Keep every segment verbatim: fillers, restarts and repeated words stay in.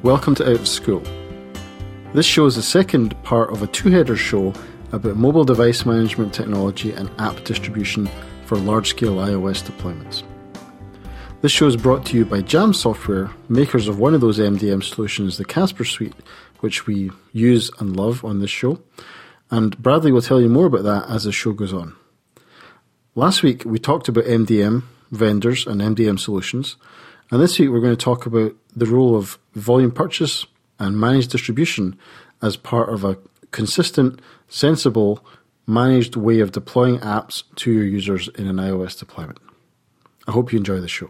Welcome to Out of School. This show is the second part of a two-header show about mobile device management technology and app distribution for large-scale iOS deployments. This show is brought to you by Jam Software, makers of one of those M D M solutions, the Casper Suite, which we use and love on this show. And Bradley will tell you more about that as the show goes on. Last week, we talked about M D M vendors and M D M solutions. And this week, we're going to talk about the role of volume purchase and managed distribution as part of a consistent, sensible, managed way of deploying apps to your users in an iOS deployment. I hope you enjoy the show.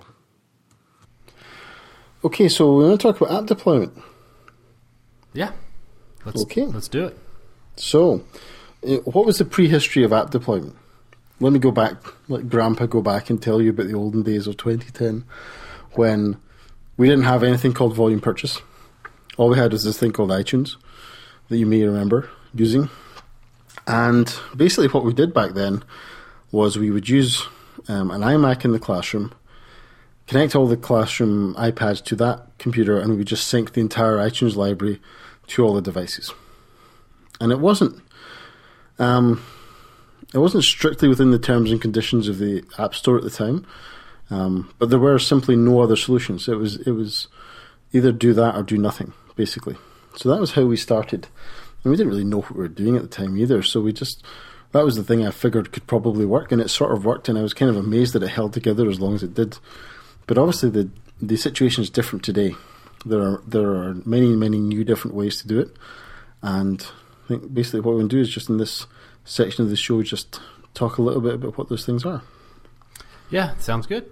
Okay, so we're going to talk about app deployment. Yeah, let's, okay. let's do it. So, what was the prehistory of app deployment? Let me go back, let Grandpa go back and tell you about the olden days of twenty ten, when we didn't have anything called volume purchase. All we had was this thing called iTunes that you may remember using. And basically what we did back then was we would use um, an iMac in the classroom, connect all the classroom iPads to that computer, and we would just sync the entire iTunes library to all the devices. And it wasn't um, it wasn't strictly within the terms and conditions of the App Store at the time. Um, but there were simply no other solutions. It was it was either do that or do nothing, basically. So that was how we started. And we didn't really know what we were doing at the time either. So we just, that was the thing I figured could probably work. And it sort of worked. And I was kind of amazed that it held together as long as it did. But obviously the the situation is different today. There are there are many, many new different ways to do it. And I think basically what we're going to do is just in this section of the show, just talk a little bit about what those things are. Yeah, sounds good.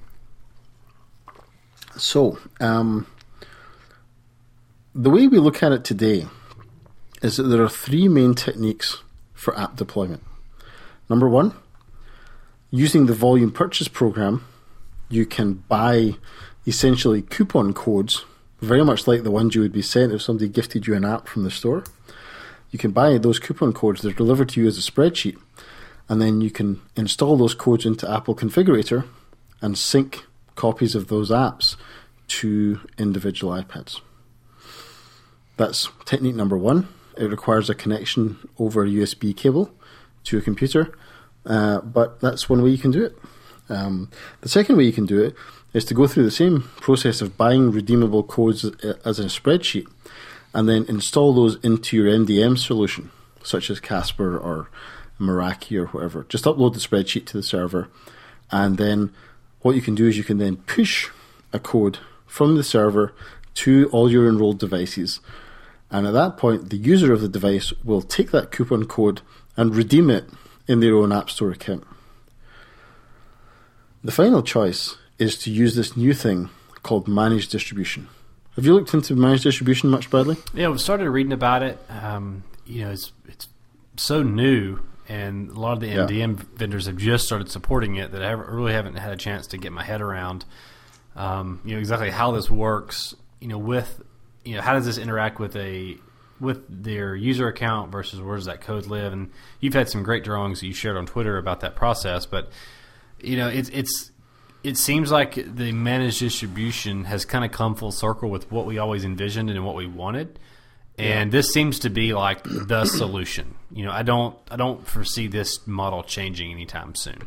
So, um, the way we look at it today is that there are three main techniques for app deployment. Number one, using the volume purchase program, you can buy essentially coupon codes, very much like the ones you would be sent if somebody gifted you an app from the store. You can buy those coupon codes, they're delivered to you as a spreadsheet, and then you can install those codes into Apple Configurator and sync copies of those apps to individual iPads. That's technique number one. It requires a connection over a U S B cable to a computer, uh, but that's one way you can do it. Um, the second way you can do it is to go through the same process of buying redeemable codes as a spreadsheet and then install those into your M D M solution, such as Casper or Meraki or whatever. Just upload the spreadsheet to the server, and then what you can do is you can then push a code from the server to all your enrolled devices. And at that point, the user of the device will take that coupon code and redeem it in their own App Store account. The final choice is to use this new thing called managed distribution. Have you looked into managed distribution much, Bradley? Yeah, we started reading about it. Um, you know, it's it's so new. And a lot of the M D M yeah. vendors have just started supporting it that I really haven't had a chance to get my head around, um, you know, exactly how this works. You know, with you know, how does this interact with a with their user account versus where does that code live? And you've had some great drawings that you shared on Twitter about that process. But you know, it's it's it seems like the managed distribution has kind of come full circle with what we always envisioned and what we wanted. And yeah. this seems to be like the solution. You know, I don't, I don't foresee this model changing anytime soon.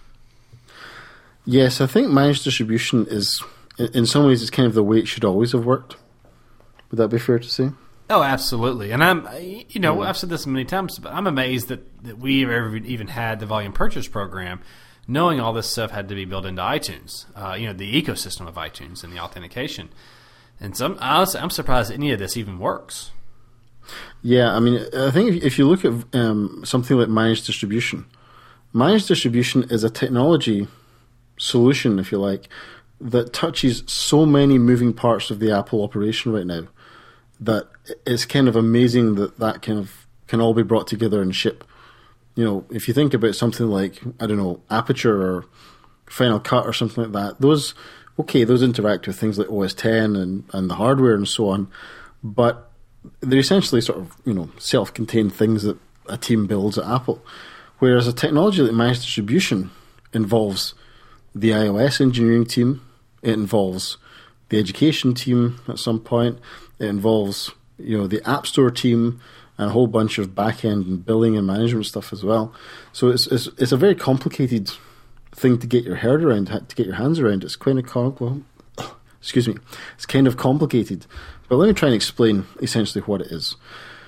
Yes, I think managed distribution is, in some ways, it's kind of the way it should always have worked. Would that be fair to say? Oh, absolutely. And I'm, you know, yeah. I've said this many times, but I'm amazed that, that we ever even had the volume purchase program, knowing all this stuff had to be built into iTunes. Uh, you know, the ecosystem of iTunes and the authentication. And some, honestly, I'm surprised any of this even works. Yeah, I mean, I think if, if you look at um, something like managed distribution, managed distribution is a technology solution, if you like, that touches so many moving parts of the Apple operation right now that it's kind of amazing that that kind of can all be brought together and ship. You know, if you think about something like, I don't know, Aperture or Final Cut or something like that, those, okay, those interact with things like O S ten and, and the hardware and so on, but they're essentially sort of, you know, self-contained things that a team builds at Apple. Whereas a technology like managed distribution involves the iOS engineering team, it involves the education team at some point. It involves, you know, the App Store team and a whole bunch of back-end and billing and management stuff as well. So it's it's, it's a very complicated thing to get your head around, to get your hands around. It's kind of com- excuse me, it's kind of complicated. But let me try and explain essentially what it is.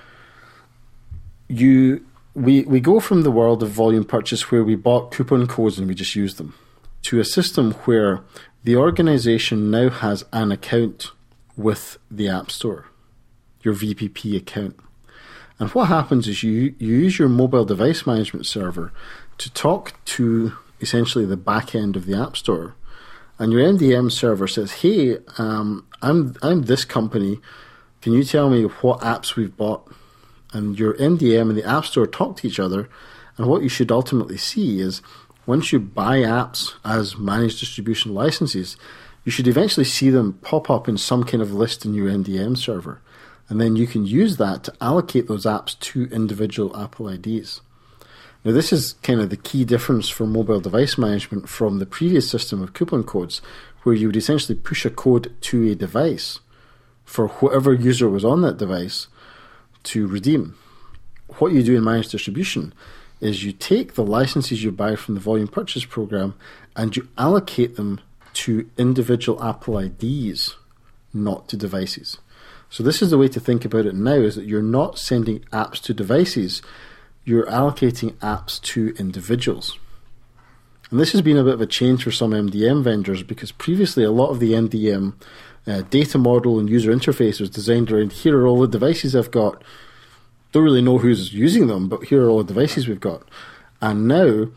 You we we go from the world of volume purchase where we bought coupon codes and we just used them, to a system where the organization now has an account with the App Store, your V P P account. And what happens is you, you use your mobile device management server to talk to essentially the back end of the App Store. And your M D M server says, hey, um, I'm I'm this company. Can you tell me what apps we've bought? And your M D M and the App Store talk to each other. And what you should ultimately see is once you buy apps as managed distribution licenses, you should eventually see them pop up in some kind of list in your M D M server. And then you can use that to allocate those apps to individual Apple I Ds. Now, this is kind of the key difference for mobile device management from the previous system of coupon codes, where you would essentially push a code to a device for whatever user was on that device to redeem. What you do in managed distribution is you take the licenses you buy from the volume purchase program and you allocate them to individual Apple I Ds, not to devices. So this is the way to think about it now, is that you're not sending apps to devices, you're allocating apps to individuals. And this has been a bit of a change for some M D M vendors, because previously a lot of the M D M uh, data model and user interface was designed around, here are all the devices I've got. Don't really know who's using them, but here are all the devices we've got. And now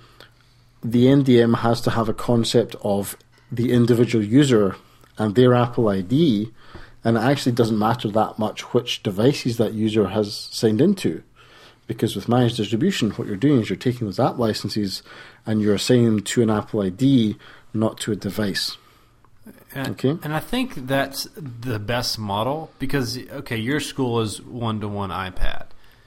the M D M has to have a concept of the individual user and their Apple I D, and it actually doesn't matter that much which devices that user has signed into. Because with managed distribution, what you're doing is you're taking those app licenses and you're assigning them to an Apple I D, not to a device. And, okay. And I think that's the best model because, okay, your school is one-to-one iPad.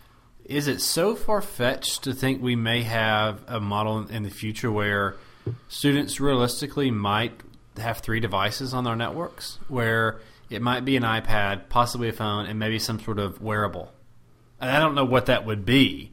Is it so far-fetched to think we may have a model in the future where students realistically might have three devices on their networks, where it might be an iPad, possibly a phone, and maybe some sort of wearable? And I don't know what that would be,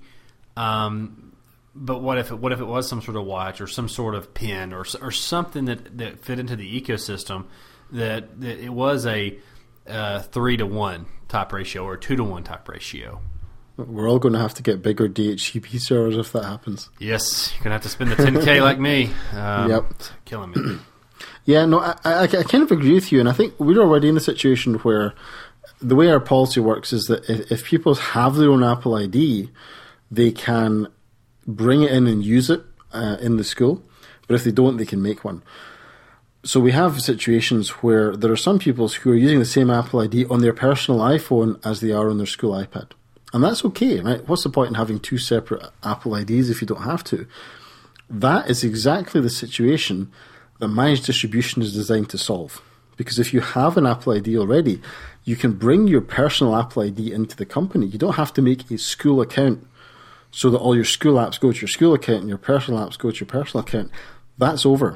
um, but what if it, what if it was some sort of watch or some sort of pen or or something that, that fit into the ecosystem that, that it was a uh, three to one type ratio or a two to one type ratio? We're all going to have to get bigger D H C P servers if that happens. Yes, you're going to have to spend the ten K like me. Um, yep, it's killing me. Yeah, no, I, I, I kind of agree with you, and I think we're already in a situation where the way our policy works is that if, if people have their own Apple I D, they can bring it in and use it uh, in the school, but if they don't, they can make one. So we have situations where there are some pupils who are using the same Apple I D on their personal iPhone as they are on their school iPad. And that's okay, right? What's the point in having two separate Apple I Ds if you don't have to? That is exactly the situation that managed distribution is designed to solve. Because if you have an Apple I D already, you can bring your personal Apple I D into the company. You don't have to make a school account so that all your school apps go to your school account and your personal apps go to your personal account. That's over.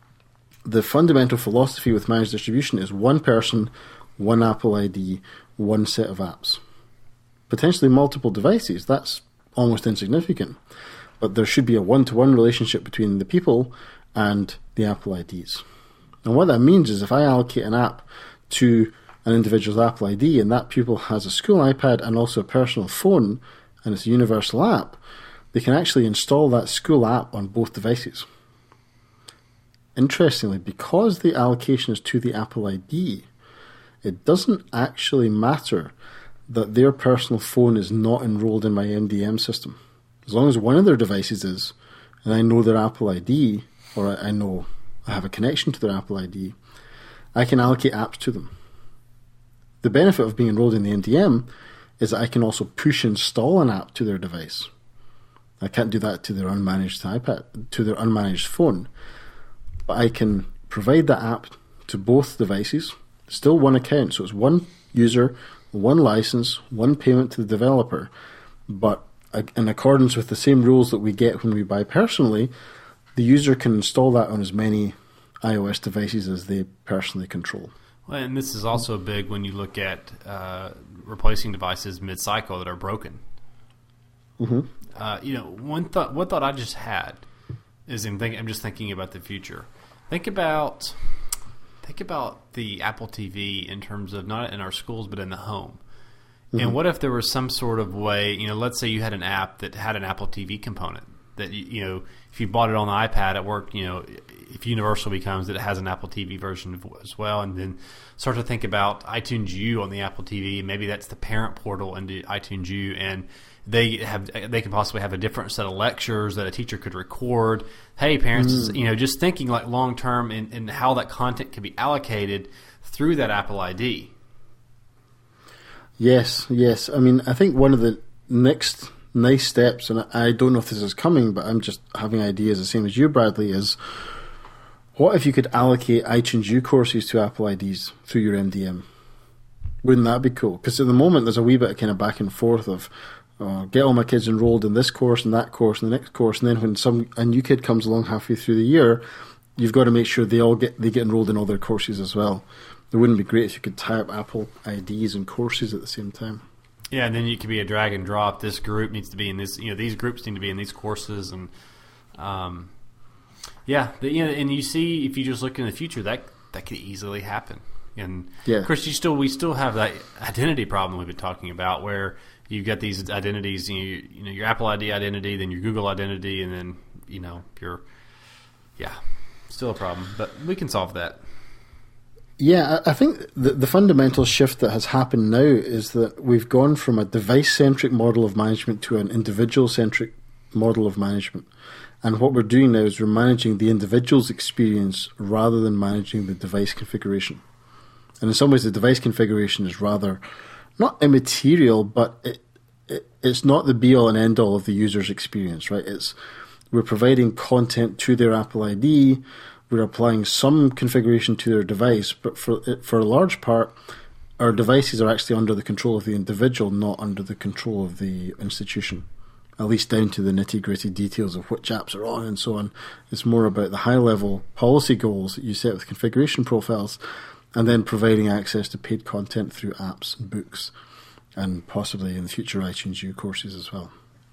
The fundamental philosophy with managed distribution is one person, one Apple I D, one set of apps. Potentially multiple devices, that's almost insignificant. But there should be a one-to-one relationship between the people and the Apple I Ds. And what that means is if I allocate an app to an individual's Apple I D and that pupil has a school iPad and also a personal phone and it's a universal app, they can actually install that school app on both devices. Interestingly, because the allocation is to the Apple I D, it doesn't actually matter that their personal phone is not enrolled in my M D M system. As long as one of their devices is, and I know their Apple I D, or I know I have a connection to their Apple I D, I can allocate apps to them. The benefit of being enrolled in the M D M is that I can also push install an app to their device. I can't do that to their unmanaged iPad, to their unmanaged phone, but I can provide that app to both devices, still one account, so it's one user, one license, one payment to the developer, but in accordance with the same rules that we get when we buy personally, the user can install that on as many iOS devices as they personally control. Well, and this is also big when you look at uh, replacing devices mid-cycle that are broken. Mm-hmm. Uh, you know, one thought, one thought I just had is I'm, think, I'm just thinking about the future. Think about, think about the Apple T V in terms of not in our schools but in the home. Mm-hmm. And what if there was some sort of way? You know, let's say you had an app that had an Apple T V component that you, you know, if you bought it on the iPad at work, you know, if Universal becomes that it has an Apple T V version as well, and then start to think about iTunes U on the Apple T V. Maybe that's the parent portal into iTunes U, and they have they can possibly have a different set of lectures that a teacher could record. Hey, parents, mm. you know, just thinking like long term and, and how that content can be allocated through that Apple I D. Yes, yes. I mean, I think one of the next nice steps, and I don't know if this is coming, but I'm just having ideas the same as you, Bradley, is what if you could allocate iTunes U courses to Apple I Ds through your M D M? Wouldn't that be cool? Because at the moment there's a wee bit of kind of back and forth of uh, get all my kids enrolled in this course and that course and the next course, and then when some a new kid comes along halfway through the year, you've got to make sure they all get they get enrolled in all their courses as well. It wouldn't be great if you could tie up Apple I Ds and courses at the same time. Yeah, and then you could be a drag and drop. This group needs to be in this. You know, these groups need to be in these courses, and um, yeah, the, you know, and you see if you just look in the future, that that could easily happen. And yeah. of course, you still we still have that identity problem we've been talking about, where you've got these identities. You, you know, your Apple I D identity, then your Google identity, and then you know your yeah, still a problem, but we can solve that. Yeah, I think the, the fundamental shift that has happened now is that we've gone from a device-centric model of management to an individual-centric model of management. And what we're doing now is we're managing the individual's experience rather than managing the device configuration. And in some ways, the device configuration is rather not immaterial, but it, it it's not the be-all and end-all of the user's experience, right? It's we're providing content to their Apple I D. We're applying some configuration to their device, but for for a large part, our devices are actually under the control of the individual, not under the control of the institution, at least down to the nitty-gritty details of which apps are on and so on. It's more about the high-level policy goals that you set with configuration profiles, and then providing access to paid content through apps and books, and possibly in the future iTunes U courses as well.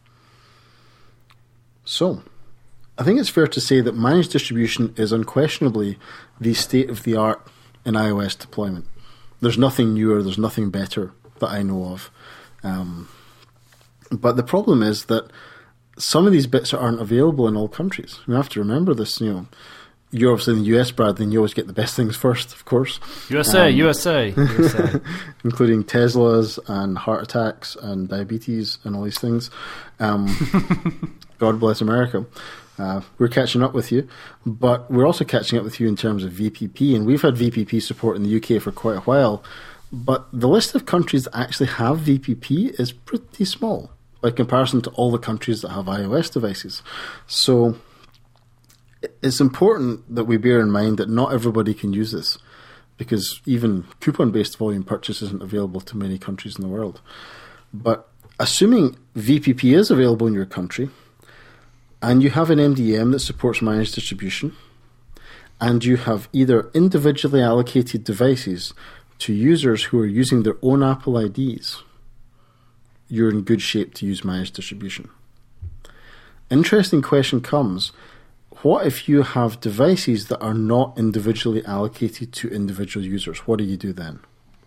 So I think it's fair to say that managed distribution is unquestionably the state-of-the-art in iOS deployment. There's nothing newer, there's nothing better that I know of. Um, but the problem is that some of these bits aren't available in all countries. You have to remember this, you know. You're obviously in the U S, Brad, then you always get the best things first, of course. U S A, um, U S A, U S A. Including Teslas and heart attacks and diabetes and all these things. Um, God bless America. Uh, we're catching up with you, but we're also catching up with you in terms of V P P, and we've had V P P support in the U K for quite a while, but the list of countries that actually have V P P is pretty small by comparison to all the countries that have iOS devices. So it's important that we bear in mind that not everybody can use this, because even coupon-based volume purchase isn't available to many countries in the world. But assuming V P P is available in your country, and you have an M D M that supports managed distribution, and you have either individually allocated devices to users who are using their own Apple I Ds, you're in good shape to use managed distribution. Interesting question comes, what if you have devices that are not individually allocated to individual users? What do you do then?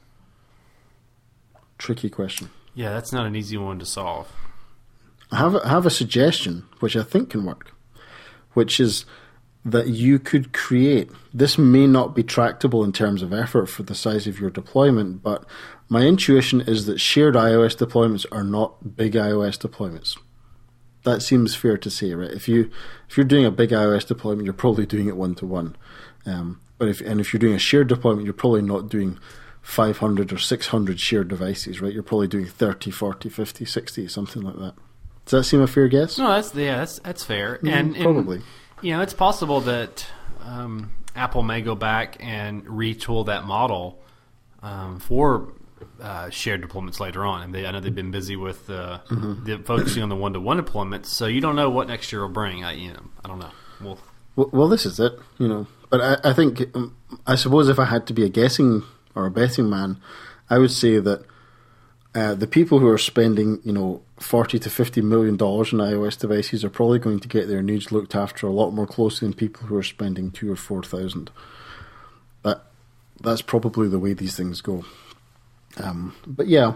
Tricky question. Yeah, that's not an easy one to solve. I have a, I have a suggestion, which I think can work, which is that you could create, this may not be tractable in terms of effort for the size of your deployment, but my intuition is that shared iOS deployments are not big iOS deployments. That seems fair to say, right? If you if you're doing a big iOS deployment, you're probably doing it one to one. Um, but if and if you're doing a shared deployment, you're probably not doing five hundred or six hundred shared devices, right? You're probably doing thirty, forty, fifty, sixty, something like that. Does that seem a fair guess? No, that's yeah, that's that's fair. Mm, and probably, and, you know, it's possible that um, Apple may go back and retool that model um, for uh, shared deployments later on. And they, I know they've been busy with uh, mm-hmm. the, focusing on the one-to-one deployments. So you don't know what next year will bring. I, you know, I don't know. We'll, well, well, this is it, you know. But I, I think, um, I suppose, if I had to be a guessing or a betting man, I would say that uh, the people who are spending, you know, forty to fifty million dollars on iOS devices are probably going to get their needs looked after a lot more closely than people who are spending two or four thousand. That that's probably the way these things go. Um, but yeah,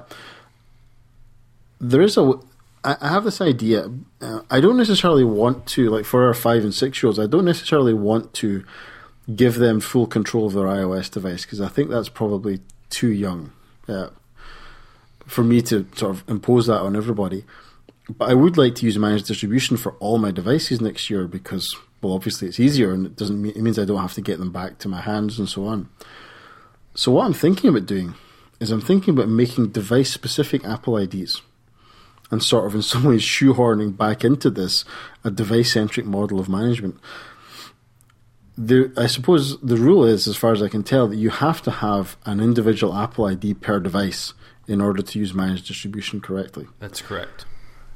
there is a. I have this idea. Uh, I don't necessarily want to, like for our five and six year olds, I don't necessarily want to give them full control of their iOS device because I think that's probably too young uh, for me to sort of impose that on everybody. But I would like to use managed distribution for all my devices next year because, well, obviously it's easier and it doesn't mean, it means I don't have to get them back to my hands and so on. So what I'm thinking about doing is I'm thinking about making device-specific Apple I Ds and sort of in some ways shoehorning back into this a device-centric model of management. The, I suppose the rule is, as far as I can tell, that you have to have an individual Apple I D per device in order to use managed distribution correctly. That's correct.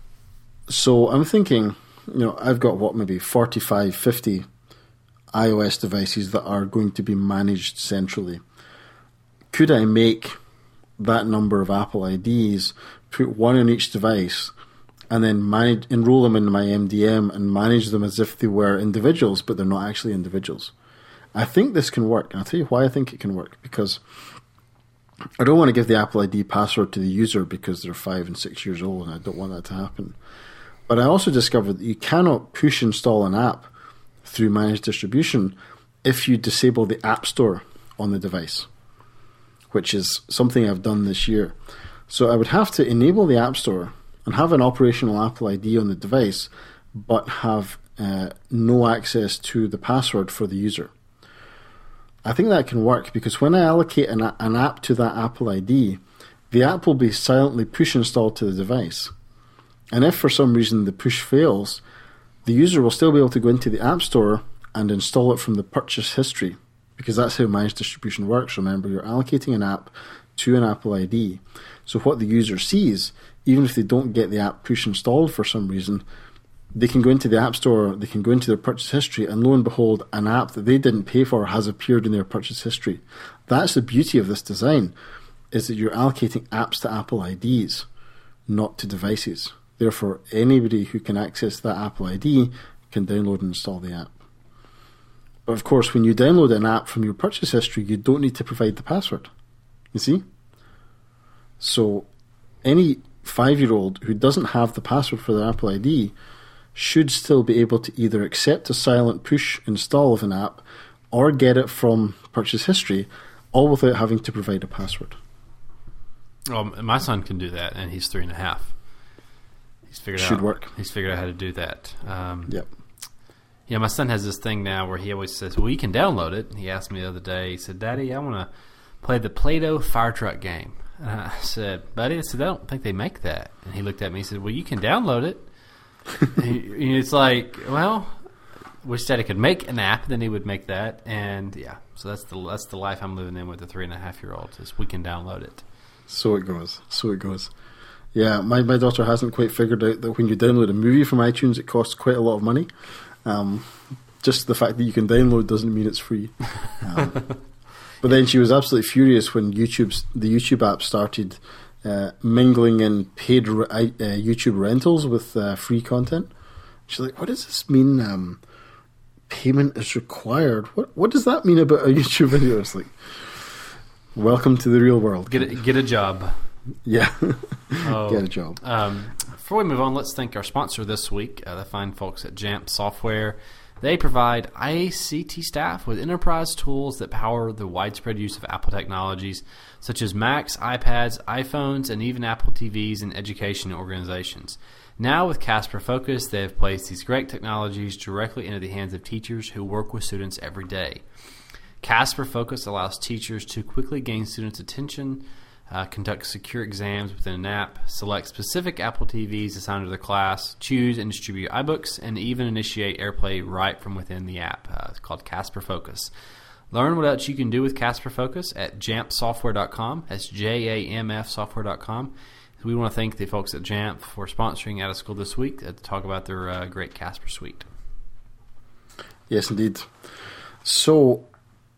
So I'm thinking, you know, I've got what, maybe forty-five, fifty iOS devices that are going to be managed centrally. Could I make that number of Apple I Ds, put one on each device, and then manage, enroll them in my M D M and manage them as if they were individuals, but they're not actually individuals? I think this can work, and I'll tell you why I think it can work. Because I don't want to give the Apple I D password to the user because they're five and six years old, and I don't want that to happen. But I also discovered that you cannot push install an app through managed distribution if you disable the App Store on the device, which is something I've done this year. So I would have to enable the App Store and have an operational Apple I D on the device, but have uh, no access to the password for the user. I think that can work because when I allocate an, an app to that Apple I D, the app will be silently push installed to the device. And if for some reason the push fails, the user will still be able to go into the App Store and install it from the purchase history, because that's how managed distribution works. Remember, you're allocating an app to an Apple I D. So what the user sees, even if they don't get the app push installed for some reason, they can go into the App Store, they can go into their purchase history, and lo and behold, an app that they didn't pay for has appeared in their purchase history. That's the beauty of this design, is that you're allocating apps to Apple I Ds, not to devices. Therefore, anybody who can access that Apple I D can download and install the app. But of course, when you download an app from your purchase history, you don't need to provide the password. You see? So any five-year-old who doesn't have the password for their Apple I D should still be able to either accept a silent push install of an app or get it from purchase history, all without having to provide a password. Well, my son can do that, and he's three and a half. He's figured should out, work. He's figured out how to do that. Um, yep. Yeah, my son has this thing now where he always says, well, you can download it. He asked me the other day, he said, Daddy, I want to play the Play-Doh fire truck game. And I said, buddy, I said, I don't think they make that. And he looked at me and said, well, you can download it. he, it's like, well, wish Daddy could make an app, then he would make that. And yeah, so that's the that's the life I'm living in with the three and a half year old, is we can download it. So it goes. So it goes. Yeah, my, my daughter hasn't quite figured out that when you download a movie from iTunes, it costs quite a lot of money. Um, just the fact that you can download doesn't mean it's free. Um, but then she was absolutely furious when YouTube's the YouTube app started uh, mingling in paid re- uh, YouTube rentals with uh, free content. She's like, "What does this mean? Um, payment is required. What what does that mean about a YouTube video?" It's like, welcome to the real world. Get a, get a job. Yeah, oh, get a job. Um, before we move on, let's thank our sponsor this week, uh, the fine folks at Jamf Software. They provide I C T staff with enterprise tools that power the widespread use of Apple technologies, such as Macs, iPads, iPhones, and even Apple T Vs in education organizations. Now with Casper Focus, they have placed these great technologies directly into the hands of teachers who work with students every day. Casper Focus allows teachers to quickly gain students' attention, Uh, conduct secure exams within an app, select specific Apple T Vs assigned to their class, choose and distribute iBooks, and even initiate AirPlay right from within the app. Uh, it's called Casper Focus. Learn what else you can do with Casper Focus at jamf software dot com. That's J A M F software dot com. We want to thank the folks at Jamf for sponsoring Out of School this week to talk about their uh, great Casper suite. Yes, indeed. So,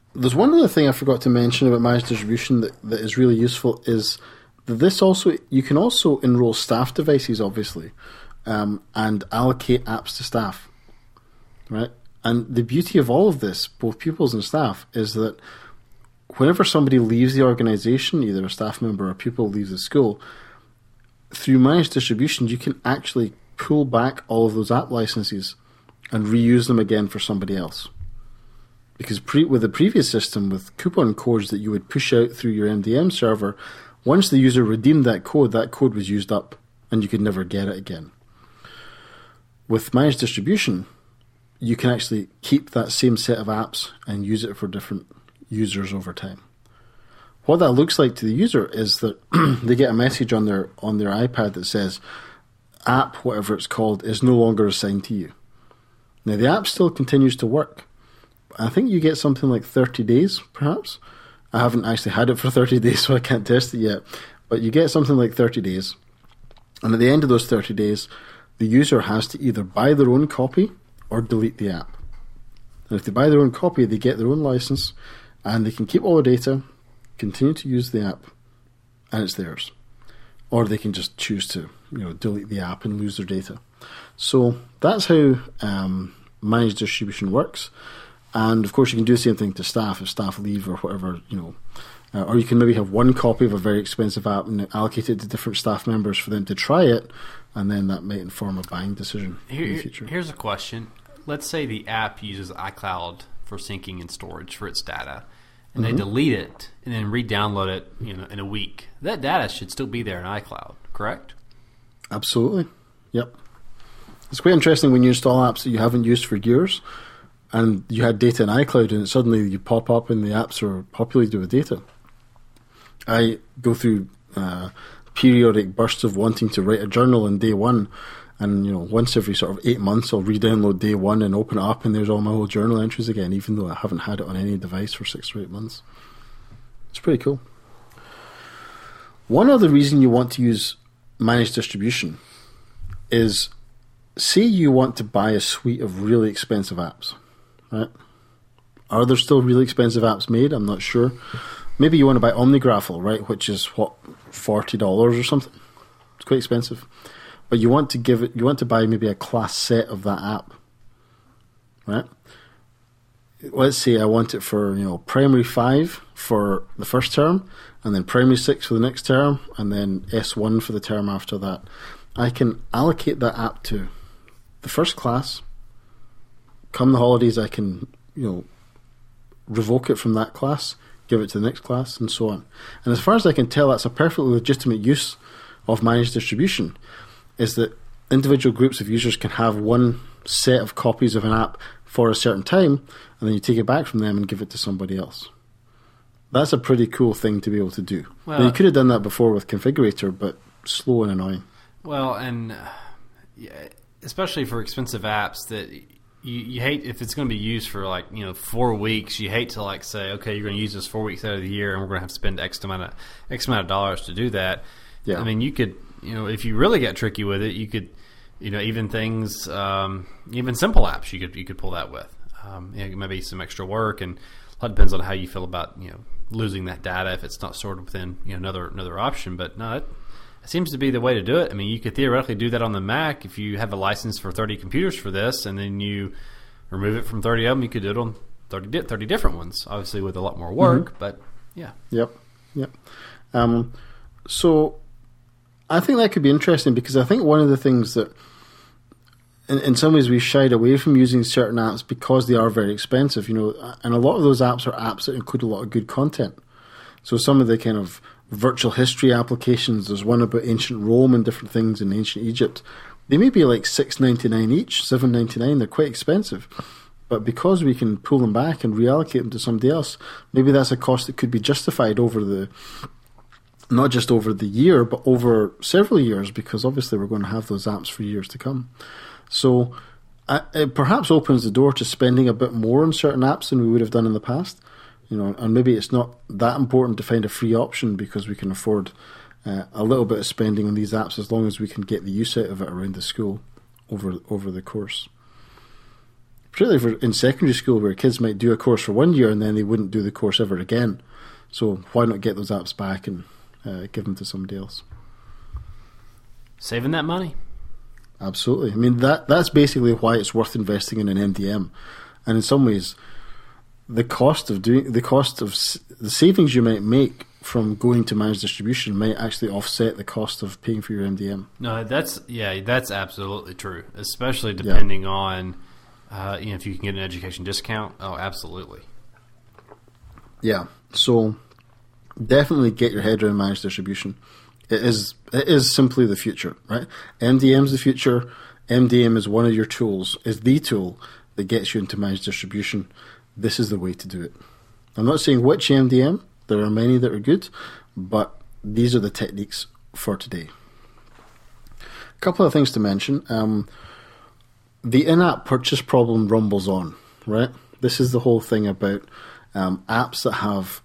there's one other thing I forgot to mention about managed distribution that, that is really useful is that this also, you can also enroll staff devices, obviously, um, and allocate apps to staff, right? And the beauty of all of this, both pupils and staff, is that whenever somebody leaves the organization, either a staff member or a pupil leaves the school, through managed distribution, you can actually pull back all of those app licenses and reuse them again for somebody else. Because pre- with the previous system, with coupon codes that you would push out through your M D M server, once the user redeemed that code, that code was used up and you could never get it again. With managed distribution, you can actually keep that same set of apps and use it for different users over time. What that looks like to the user is that they get a message on their on their iPad that says, app, whatever it's called, is no longer assigned to you. Now, the app still continues to work. I think you get something like thirty days, perhaps. I haven't actually had it for thirty days, so I can't test it yet. But you get something like thirty days. And at the end of those thirty days, the user has to either buy their own copy or delete the app. And if they buy their own copy, they get their own license, and they can keep all the data, continue to use the app, and it's theirs. Or they can just choose to, you know, delete the app and lose their data. So that's how um, managed distribution works. And of course, you can do the same thing to staff if staff leave or whatever, you know. Uh, or you can maybe have one copy of a very expensive app and allocate it to different staff members for them to try it, and then that might inform a buying decision Here, in the future. Here's a question. Let's say the app uses iCloud for syncing and storage for its data, and mm-hmm. they delete it and then re-download it, you know, in a week. That data should still be there in iCloud, correct? Absolutely. Yep. It's quite interesting when you install apps that you haven't used for years, and you had data in iCloud, and suddenly you pop up and the apps are populated with data. I go through uh, periodic bursts of wanting to write a journal in day one, and you know, once every sort of eight months I'll re-download day one and open it up, and there's all my old journal entries again, even though I haven't had it on any device for six or eight months. It's pretty cool. One other reason you want to use managed distribution is, say you want to buy a suite of really expensive apps, right? Are there still really expensive apps made? I'm not sure. Maybe you want to buy OmniGraffle, right, which is, what, forty dollars or something? It's quite expensive. But you want to give it, you want to buy maybe a class set of that app, right? Let's say I want it for, you know, primary five for the first term, and then primary six for the next term, and then S one for the term after that. I can allocate that app to the first class. Come the holidays, I can, you know, revoke it from that class, give it to the next class, and so on. And as far as I can tell, that's a perfectly legitimate use of managed distribution, is that individual groups of users can have one set of copies of an app for a certain time, and then you take it back from them and give it to somebody else. That's a pretty cool thing to be able to do. Well, now, you could have done that before with Configurator, but slow and annoying. Well, and uh, yeah, especially for expensive apps that you, you hate, if it's going to be used for like, you know, four weeks, you hate to like say, okay, you're going to use this four weeks out of the year, and we're going to have to spend X amount of X amount of dollars to do that. Yeah. I mean, you could, you know, if you really get tricky with it, you could, you know, even things, um, even simple apps, you could you could pull that with. Um, you know, maybe some extra work, and a lot depends on how you feel about, you know, losing that data if it's not stored within, you know, another another option. But no, it, it seems to be the way to do it. I mean, you could theoretically do that on the Mac if you have a license for thirty computers for this, and then you remove it from thirty of them. You could do it on thirty, thirty different ones, obviously with a lot more work. Mm-hmm. But yeah, yep, yep. Um, so I think that could be interesting, because I think one of the things that In, in some ways, we shied away from using certain apps because they are very expensive, you know, and a lot of those apps are apps that include a lot of good content. So some of the kind of virtual history applications, there's one about ancient Rome and different things in ancient Egypt. They may be like six ninety-nine each, seven ninety-nine. They're quite expensive, but because we can pull them back and reallocate them to somebody else, maybe that's a cost that could be justified over the, not just over the year, but over several years, because obviously we're going to have those apps for years to come. So uh, it perhaps opens the door to spending a bit more on certain apps than we would have done in the past, you know. And maybe it's not that important to find a free option, because we can afford uh, a little bit of spending on these apps as long as we can get the use out of it around the school over over the course. particularly for in secondary school where kids might do a course for one year and then they wouldn't do the course ever again. So why not get those apps back and uh, give them to somebody else? Saving that money. Absolutely. I mean, that that's basically why it's worth investing in an M D M. And in some ways, the cost of doing the cost of the savings you might make from going to managed distribution might actually offset the cost of paying for your M D M. No, that's yeah, that's absolutely true. Especially depending yeah. on uh, you know, if you can get an education discount. Oh, absolutely. Yeah. So definitely get your head around managed distribution. It is it is simply the future, right? M D M is the future. M D M is one of your tools, is the tool that gets you into managed distribution. This is the way to do it. I'm not saying which M D M. There are many that are good, but these are the techniques for today. A couple of things to mention. Um, the in-app purchase problem rumbles on, right? This is the whole thing about um, apps that have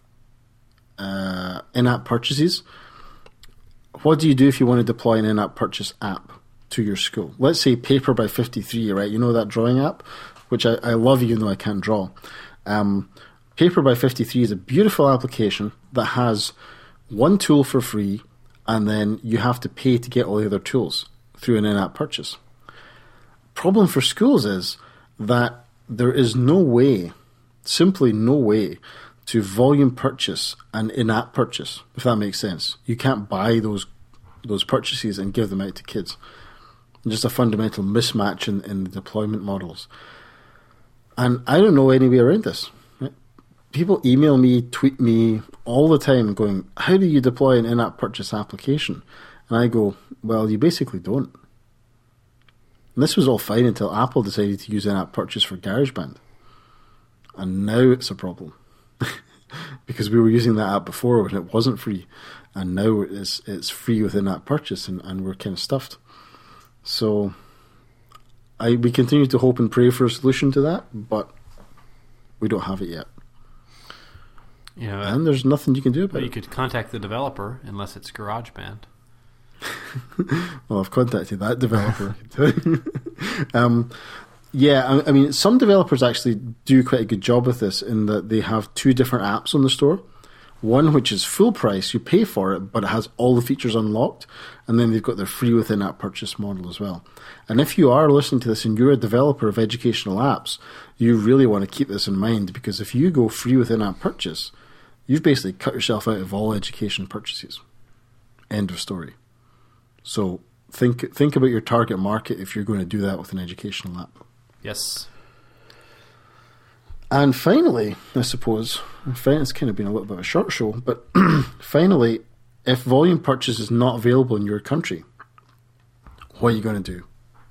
uh, in-app purchases. What do you do if you want to deploy an in-app purchase app to your school? Let's say Paper by fifty-three, right? You know that drawing app, which I, I love even though I can't draw. Um, Paper by fifty-three is a beautiful application that has one tool for free, and then you have to pay to get all the other tools through an in-app purchase. Problem for schools is that there is no way, simply no way, to volume purchase an in-app purchase, if that makes sense. You can't buy those those purchases and give them out to kids. Just a fundamental mismatch in, in the deployment models. And I don't know any way around this. Right? People email me, tweet me all the time going, how do you deploy an in-app purchase application? And I go, well, you basically don't. And this was all fine until Apple decided to use in-app purchase for GarageBand. And now it's a problem. Because we were using that app before when it wasn't free, and now it's it's free within that purchase, and, and we're kind of stuffed. So I we continue to hope and pray for a solution to that, but we don't have it yet. You know, and there's nothing you can do about well, it. You could contact the developer, unless it's GarageBand. Well, I've contacted that developer. um, Yeah, I, I mean, some developers actually do quite a good job with this in that they have two different apps on the store. One which is full price, you pay for it, but it has all the features unlocked. And then they've got their free within app purchase model as well. And if you are listening to this and you're a developer of educational apps, you really want to keep this in mind, because if you go free within app purchase, you've basically cut yourself out of all education purchases. End of story. So think think about your target market if you're going to do that with an educational app. Yes. And finally, I suppose, it's kind of been a little bit of a short show, but finally, if volume purchase is not available in your country, what are you going to do?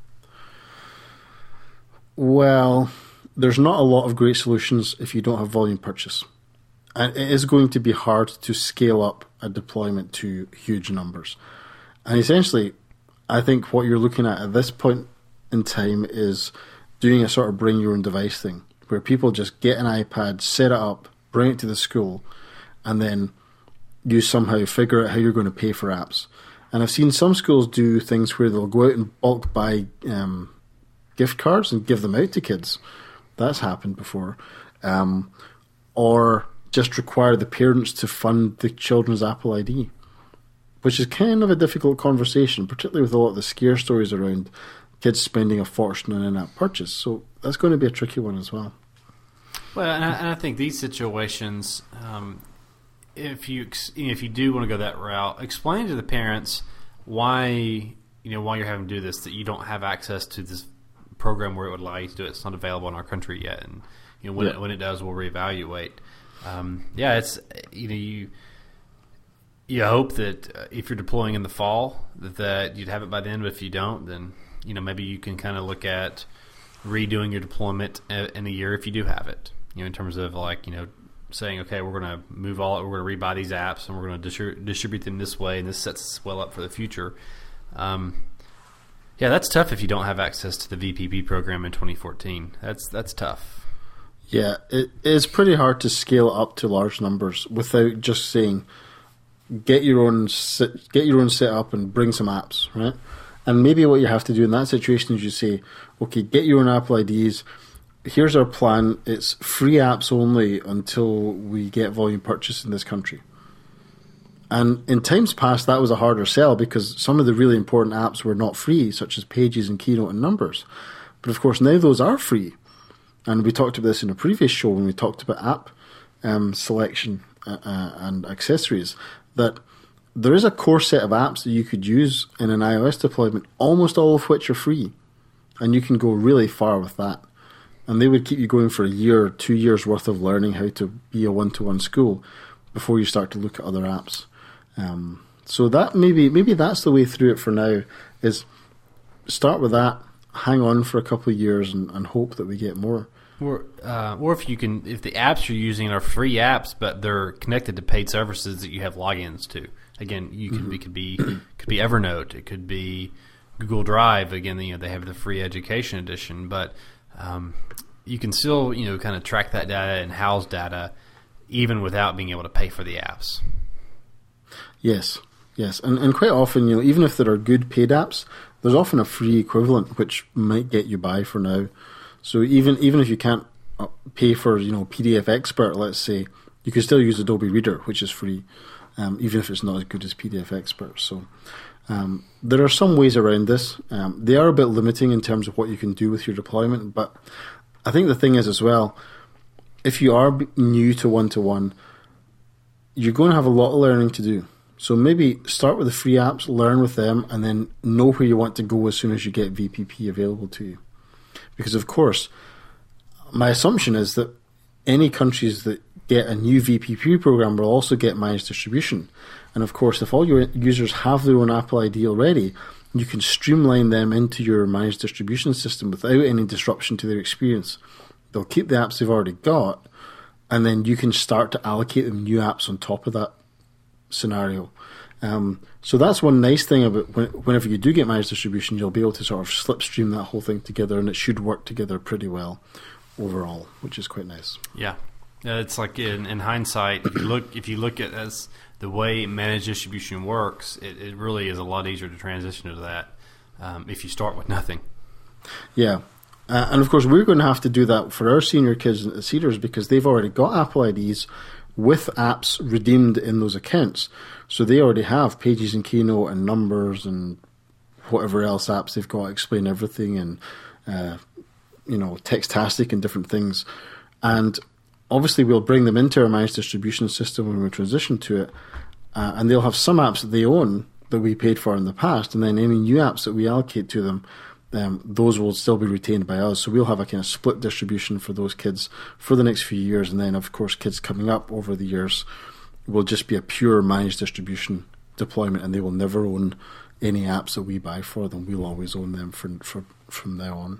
Well, there's not a lot of great solutions if you don't have volume purchase. And it is going to be hard to scale up a deployment to huge numbers. And essentially, I think what you're looking at at this point in time is doing a sort of bring your own device thing, where people just get an iPad, set it up, bring it to the school, and then you somehow figure out how you're going to pay for apps. And I've seen some schools do things where they'll go out and bulk buy um, gift cards and give them out to kids. That's happened before. Um, or just require the parents to fund the children's Apple I D, which is kind of a difficult conversation, particularly with a lot of the scare stories around kids spending a fortune on in-app purchase. So that's going to be a tricky one as well. Well, and I, and I think these situations, um, if you if you do want to go that route, explain to the parents why you know why you're having to do this. That you don't have access to this program where it would allow you to do it. It's not available in our country yet, and you know when yeah. it, when it does, we'll reevaluate. Um, yeah, it's you know you. You hope that uh, if you're deploying in the fall, that, that you'd have it by then. But if you don't, then you know maybe you can kind of look at redoing your deployment in a year if you do have it. You know, in terms of like you know saying, okay, we're going to move all, we're going to rebuy these apps and we're going to distri- distribute them this way, and this sets us well up for the future. Um, yeah, that's tough if you don't have access to the V P P program in twenty fourteen. That's that's tough. Yeah, it is pretty hard to scale up to large numbers without just saying, get your own get your own setup and bring some apps, right? And maybe what you have to do in that situation is you say, okay, get your own Apple I Ds, here's our plan. It's free apps only until we get volume purchase in this country. And in times past, that was a harder sell because some of the really important apps were not free, such as Pages and Keynote and Numbers. But of course, now those are free. And we talked about this in a previous show when we talked about app um, selection uh, uh, and accessories, that there is a core set of apps that you could use in an iOS deployment, almost all of which are free. And you can go really far with that. And they would keep you going for a year or two years worth of learning how to be a one-to-one school before you start to look at other apps. Um, so that maybe maybe that's the way through it for now, is start with that, hang on for a couple of years and, and hope that we get more. Or, uh, or if you can, if the apps you're using are free apps, but they're connected to paid services that you have logins to. Again, you could mm-hmm. it could be could be Evernote, it could be Google Drive. Again, you know, they have the free education edition, but um, you can still, you know, kind of track that data and house data even without being able to pay for the apps. Yes, yes, and and quite often, you know, even if there are good paid apps, there's often a free equivalent which might get you by for now. So even even if you can't pay for, you know, P D F Expert, let's say, you can still use Adobe Reader, which is free, um, even if it's not as good as P D F Expert. So um, there are some ways around this. Um, they are a bit limiting in terms of what you can do with your deployment, but I think the thing is as well, if you are new to one-to-one, you're going to have a lot of learning to do. So maybe start with the free apps, learn with them, and then know where you want to go as soon as you get V P P available to you. Because, of course, my assumption is that any countries that get a new V P P program will also get managed distribution. And, of course, if all your users have their own Apple I D already, you can streamline them into your managed distribution system without any disruption to their experience. They'll keep the apps they've already got, and then you can start to allocate them new apps on top of that scenario. Um, so that's one nice thing about when, whenever you do get managed distribution, you'll be able to sort of slipstream that whole thing together, and it should work together pretty well overall, which is quite nice. Yeah, yeah, it's like in, in hindsight, if you look if you look at as the way managed distribution works, it, it really is a lot easier to transition to that um, if you start with nothing. Yeah. Uh, and of course, we're going to have to do that for our senior kids at Cedars because they've already got Apple I Ds with apps redeemed in those accounts. So they already have Pages and Keynote and Numbers and whatever else apps they've got, Explain Everything and, uh, you know, Textastic and different things. And obviously we'll bring them into our managed distribution system when we transition to it. Uh, and they'll have some apps that they own that we paid for in the past. And then any new apps that we allocate to them, Um, those will still be retained by us. So we'll have a kind of split distribution for those kids for the next few years. And then, of course, kids coming up over the years will just be a pure managed distribution deployment, and they will never own any apps that we buy for them. We'll always own them for, for, from now on.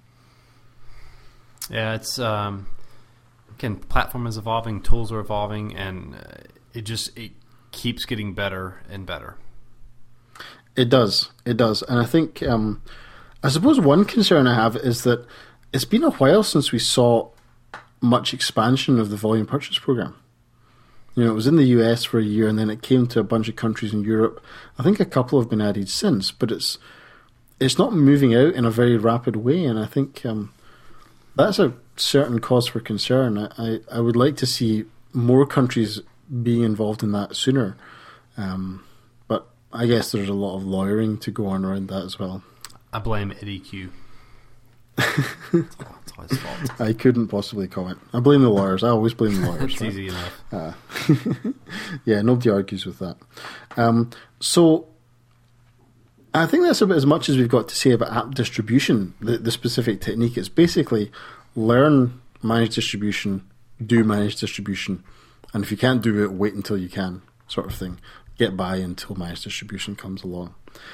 Yeah, it's, um, again, platform is evolving, tools are evolving, and it just it keeps getting better and better. It does. It does. And I think... Um, I suppose one concern I have is that it's been a while since we saw much expansion of the volume purchase program. You know, it was in the U S for a year, and then it came to a bunch of countries in Europe. I think a couple have been added since, but it's it's not moving out in a very rapid way, and I think um, that's a certain cause for concern. I, I, I would like to see more countries being involved in that sooner, um, but I guess there's a lot of lawyering to go on around that as well. I blame E D Q. It's all, it's all his fault. I couldn't possibly comment. I blame the lawyers. I always blame the lawyers. It's right? easy enough. Uh, yeah, nobody argues with that. Um, so I think that's about as much as we've got to say about app distribution, the, the specific technique. It's basically learn managed distribution, do managed distribution, and if you can't do it, wait until you can, sort of thing. Get by until managed distribution comes along.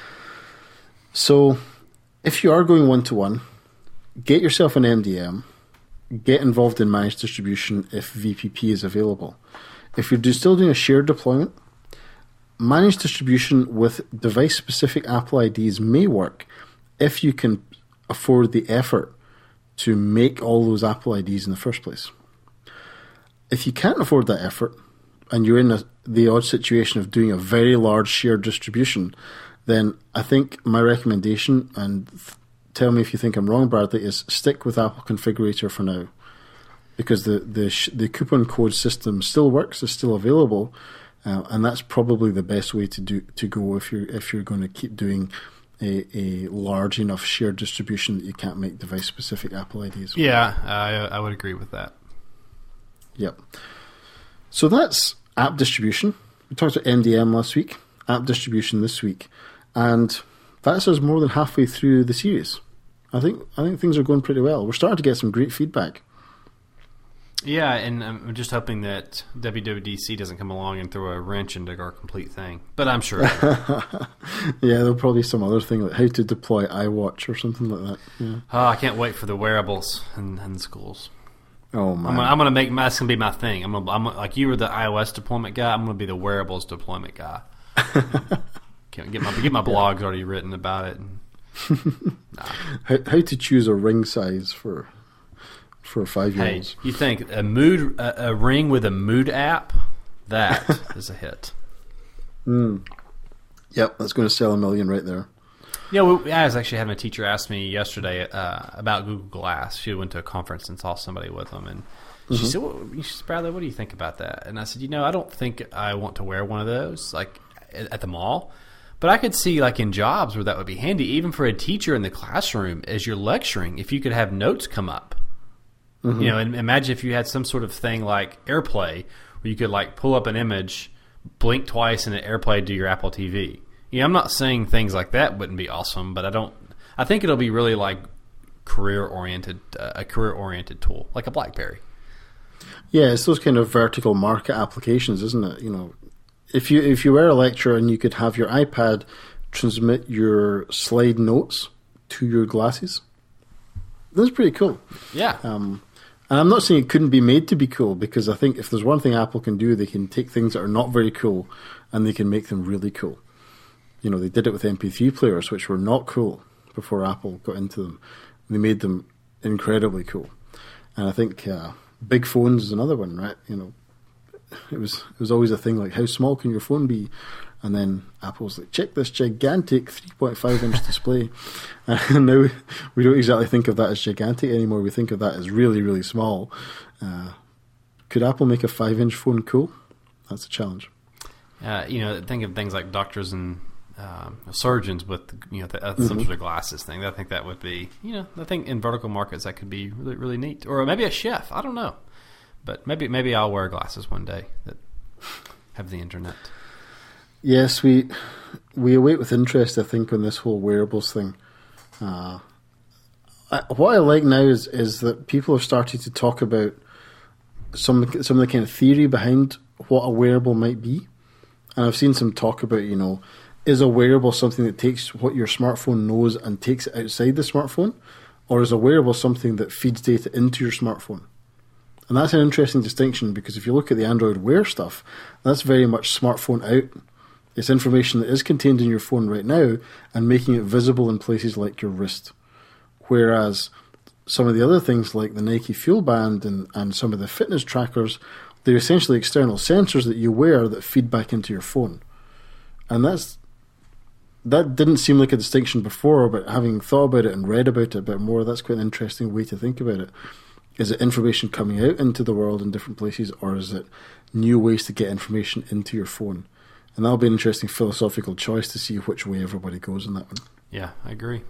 So if you are going one-to-one, get yourself an M D M, get involved in managed distribution if V P P is available. If you're do, still doing a shared deployment, managed distribution with device-specific Apple I Ds may work if you can afford the effort to make all those Apple I Ds in the first place. If you can't afford that effort, and you're in a, the odd situation of doing a very large shared distribution, then I think my recommendation, and tell me if you think I'm wrong, Bradley, is stick with Apple Configurator for now. Because the, the, sh- the coupon code system still works, is still available, uh, and that's probably the best way to do to go if you're, if you're going to keep doing a, a large enough shared distribution that you can't make device-specific Apple I Ds. Yeah, I, I would agree with that. Yep. So that's app distribution. We talked about M D M last week, app distribution this week, and that's us more than halfway through the series. I think I think things are going pretty well. We're starting to get some great feedback. Yeah, and I'm just hoping that W W D C doesn't come along and throw a wrench into our complete thing. But I'm sure. Yeah, there'll probably be some other thing like how to deploy iWatch or something like that. Yeah. Oh, I can't wait for the wearables in, in schools. Oh man, I'm, I'm going to make that's going to be my thing. I'm, gonna, I'm like you were the iOS deployment guy. I'm going to be the wearables deployment guy. Can't get my get my blogs yeah. already written about it. And, nah. how, how to choose a ring size for for five year olds? Hey, you think a mood a, a ring with a mood app that is a hit? Mm. Yep, that's going to sell a million right there. Yeah, we, I was actually having a teacher ask me yesterday uh, about Google Glass. She went to a conference and saw somebody with them, and she mm-hmm. said, well, she said, Bradley, what do you think about that? And I said, you know, I don't think I want to wear one of those like at the mall, but I could see like in jobs where that would be handy, even for a teacher in the classroom as you're lecturing, if you could have notes come up. Mm-hmm. You know, and imagine if you had some sort of thing like AirPlay where you could like pull up an image, blink twice, and it AirPlay to your Apple T V. Yeah, I'm not saying things like that wouldn't be awesome, but I don't. I think it'll be really like career oriented, uh, a career oriented tool, like a BlackBerry. Yeah, it's those kind of vertical market applications, isn't it? You know, if you if you were a lecturer and you could have your iPad transmit your slide notes to your glasses, that's pretty cool. Yeah. Um, and I'm not saying it couldn't be made to be cool, because I think if there's one thing Apple can do, they can take things that are not very cool and they can make them really cool. You know, they did it with M P three players, which were not cool before Apple got into them. They made them incredibly cool. And I think uh, big phones is another one, right? You know, it was it was always a thing like, how small can your phone be? And then Apple was like, check this gigantic three point five inch display. And now we don't exactly think of that as gigantic anymore. We think of that as really, really small. Uh, could Apple make a five inch phone cool? That's a challenge. Uh, you know, think of things like doctors and Um, surgeons with you know the, uh, some mm-hmm. sort of glasses thing. I think that would be you know I think in vertical markets that could be really really neat. Or maybe a chef. I don't know, but maybe maybe I'll wear glasses one day that have the internet. Yes, we we await with interest, I think, on this whole wearables thing. Uh, I, what I like now is is that people are starting to talk about some some of the kind of theory behind what a wearable might be, and I've seen some talk about you know. Is a wearable something that takes what your smartphone knows and takes it outside the smartphone? Or is a wearable something that feeds data into your smartphone? And that's an interesting distinction, because if you look at the Android Wear stuff, that's very much smartphone out. It's information that is contained in your phone right now and making it visible in places like your wrist. Whereas some of the other things like the Nike Fuel Band and, and some of the fitness trackers, they're essentially external sensors that you wear that feed back into your phone. And that's That didn't seem like a distinction before, but having thought about it and read about it a bit more, that's quite an interesting way to think about it. Is it information coming out into the world in different places, or is it new ways to get information into your phone? And that'll be an interesting philosophical choice to see which way everybody goes in that one. Yeah, I agree.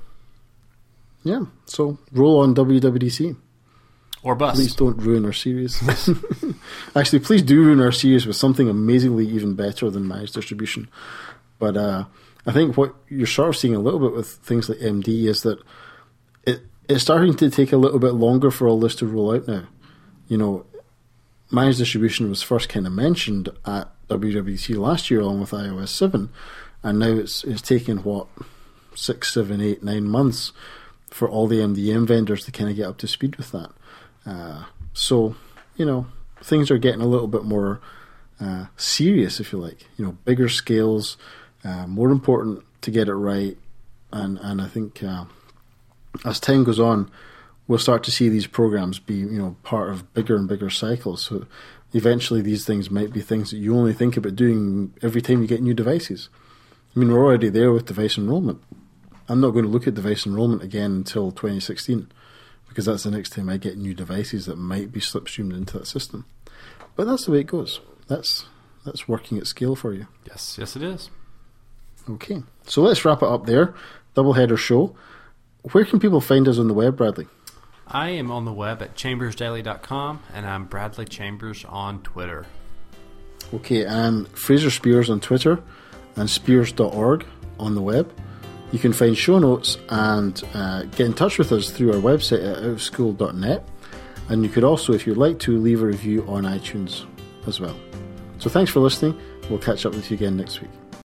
Yeah, so roll on W W D C. Or bust. Please don't ruin our series. Actually, please do ruin our series with something amazingly even better than managed distribution. But uh, I think what you're sort of seeing a little bit with things like M D is that it it's starting to take a little bit longer for all this to roll out now. You know, managed distribution was first kind of mentioned at W W D C last year along with i O S seven, and now it's it's taken, what, six, seven, eight, nine months for all the M D M vendors to kind of get up to speed with that. Uh, so, you know, things are getting a little bit more uh, serious, if you like. You know, bigger scales, Uh, more important to get it right, and and I think uh, as time goes on, we'll start to see these programs be you know part of bigger and bigger cycles. So eventually, these things might be things that you only think about doing every time you get new devices. I mean, we're already there with device enrollment. I'm not going to look at device enrollment again until twenty sixteen, because that's the next time I get new devices that might be slipstreamed into that system. But that's the way it goes. That's that's working at scale for you. Yes, yes it is. Okay, so let's wrap it up there. Doubleheader show. Where can people find us on the web, Bradley? I am on the web at chambers daily dot com, and I'm Bradley Chambers on Twitter. Okay, and Fraser Spears on Twitter, and spears dot org on the web. You can find show notes and uh, get in touch with us through our website at out of school dot net. And you could also, if you'd like to, leave a review on iTunes as well. So thanks for listening. We'll catch up with you again next week.